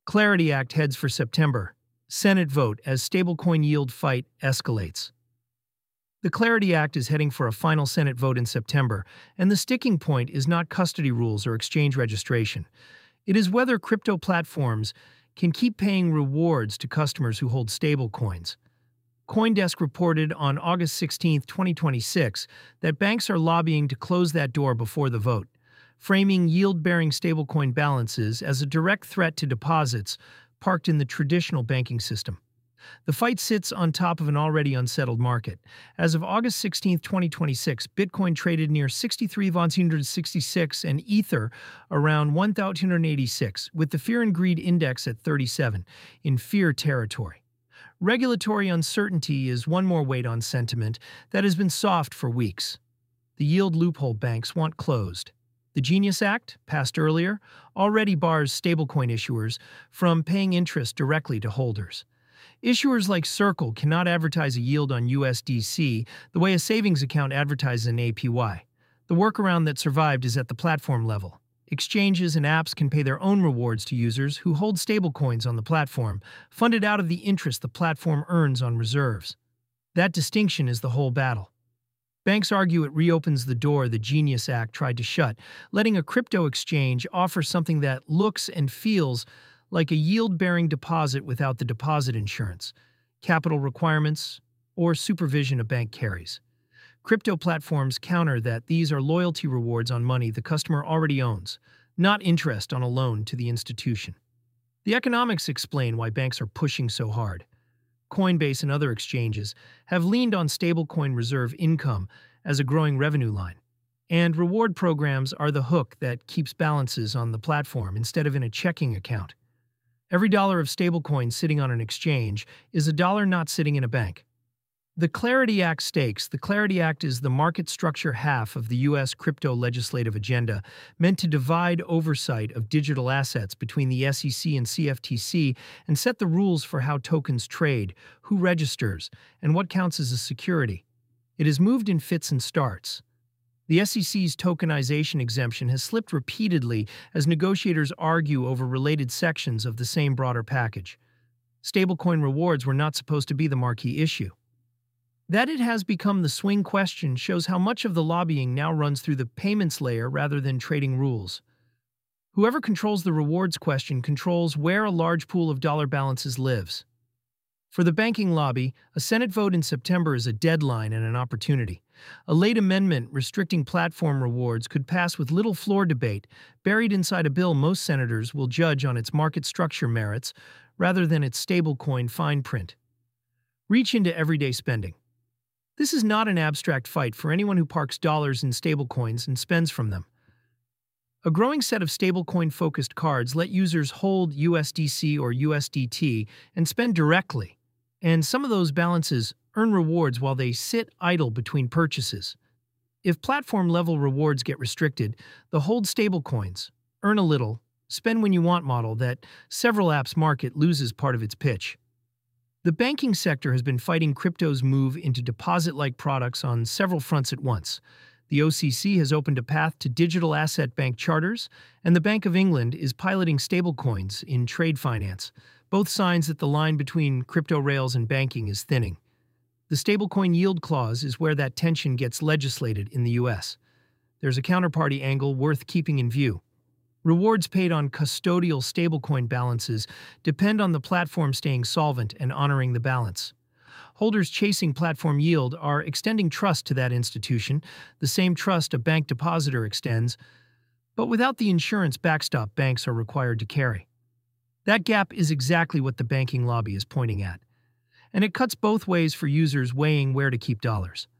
Clarity Act heads for September. Senate vote as stablecoin yield fight escalates. The Clarity Act is heading for a final Senate vote in September, and the sticking point is not custody rules or exchange registration. It is whether crypto platforms can keep paying rewards to customers who hold stablecoins. CoinDesk reported on August 16, 2026, that banks are lobbying to close that door before the vote, framing yield-bearing stablecoin balances as a direct threat to deposits parked in the traditional banking system. The fight sits on top of an already unsettled market. As of August 16, 2026, Bitcoin traded near 63,166 and Ether around 1,286, with the Fear and Greed Index at 37, in fear territory. Regulatory uncertainty is one more weight on sentiment that has been soft for weeks. The yield loophole banks want closed. The Genius Act, passed earlier, already bars stablecoin issuers from paying interest directly to holders. Issuers like Circle cannot advertise a yield on USDC the way a savings account advertises an APY. The workaround that survived is at the platform level. Exchanges and apps can pay their own rewards to users who hold stablecoins on the platform, funded out of the interest the platform earns on reserves. That distinction is the whole battle. Banks argue it reopens the door the Genius Act tried to shut, letting a crypto exchange offer something that looks and feels like a yield-bearing deposit without the deposit insurance, capital requirements, or supervision a bank carries. Crypto platforms counter that these are loyalty rewards on money the customer already owns, not interest on a loan to the institution. The economics explain why banks are pushing so hard. Coinbase and other exchanges have leaned on stablecoin reserve income as a growing revenue line, and reward programs are the hook that keeps balances on the platform instead of in a checking account. Every dollar of stablecoin sitting on an exchange is a dollar not sitting in a bank. The Clarity Act stakes. The Clarity Act is the market structure half of the U.S. crypto legislative agenda, meant to divide oversight of digital assets between the SEC and CFTC and set the rules for how tokens trade, who registers, and what counts as a security. It has moved in fits and starts. The SEC's tokenization exemption has slipped repeatedly as negotiators argue over related sections of the same broader package. Stablecoin rewards were not supposed to be the marquee issue. That it has become the swing question shows how much of the lobbying now runs through the payments layer rather than trading rules. Whoever controls the rewards question controls where a large pool of dollar balances lives. For the banking lobby, a Senate vote in September is a deadline and an opportunity. A late amendment restricting platform rewards could pass with little floor debate, buried inside a bill most senators will judge on its market structure merits rather than its stablecoin fine print. Reach into everyday spending. This is not an abstract fight for anyone who parks dollars in stablecoins and spends from them. A growing set of stablecoin-focused cards let users hold USDC or USDT and spend directly, and some of those balances earn rewards while they sit idle between purchases. If platform-level rewards get restricted, the hold stablecoins, earn a little, spend when you want model that several apps market loses part of its pitch. The banking sector has been fighting crypto's move into deposit-like products on several fronts at once. The OCC has opened a path to digital asset bank charters, and the Bank of England is piloting stablecoins in trade finance, both signs that the line between crypto rails and banking is thinning. The stablecoin yield clause is where that tension gets legislated in the U.S. There's a counterparty angle worth keeping in view. Rewards paid on custodial stablecoin balances depend on the platform staying solvent and honoring the balance. Holders chasing platform yield are extending trust to that institution, the same trust a bank depositor extends, but without the insurance backstop banks are required to carry. That gap is exactly what the banking lobby is pointing at, and it cuts both ways for users weighing where to keep dollars.